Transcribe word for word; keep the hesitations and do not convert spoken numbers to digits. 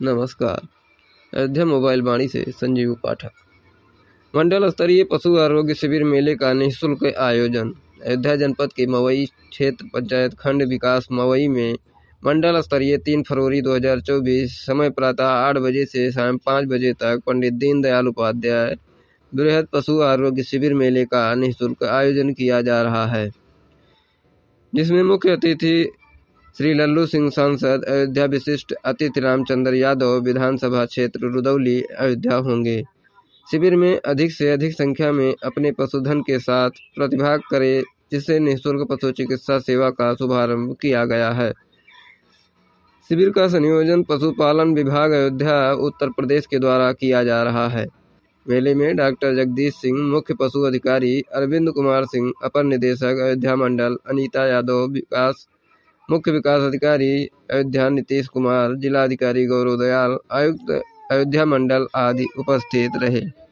नमस्कार। अयोध्या मोबाइल वाणी से संजीव पाठक। मंडल स्तरीय पशु आरोग्य शिविर मेले का निःशुल्क आयोजन। अयोध्या जनपद के मवई क्षेत्र पंचायत खंड विकास मवई में मंडल स्तरीय तीन फरवरी दो हज़ार चौबीस समय प्रातः आठ बजे से शाम पाँच बजे तक पंडित दीनदयाल उपाध्याय बृहद पशु आरोग्य शिविर मेले का निःशुल्क आयोजन किया जा रहा है, जिसमें मुख्य अतिथि श्री लल्लू सिंह सांसद अयोध्या, विशिष्ट अतिथि रामचंद्र यादव विधानसभा क्षेत्र रुदौली अयोध्या होंगे। शिविर में अधिक से अधिक संख्या में अपने पशुधन के साथ प्रतिभाग करें, जिससे निःशुल्क पशु चिकित्सा सेवा का शुभारंभ किया गया है। शिविर का संयोजन पशुपालन विभाग अयोध्या उत्तर प्रदेश के द्वारा किया जा रहा है। मेले में डॉक्टर जगदीश सिंह मुख्य पशु अधिकारी, अरविंद कुमार सिंह अपर निदेशक अयोध्या मंडल, अनीता यादव विकास मुख्य विकास अधिकारी अयोध्या, नीतीश कुमार जिलाधिकारी, गौरव दयाल आयुक्त अयोध्या मंडल आदि उपस्थित रहे।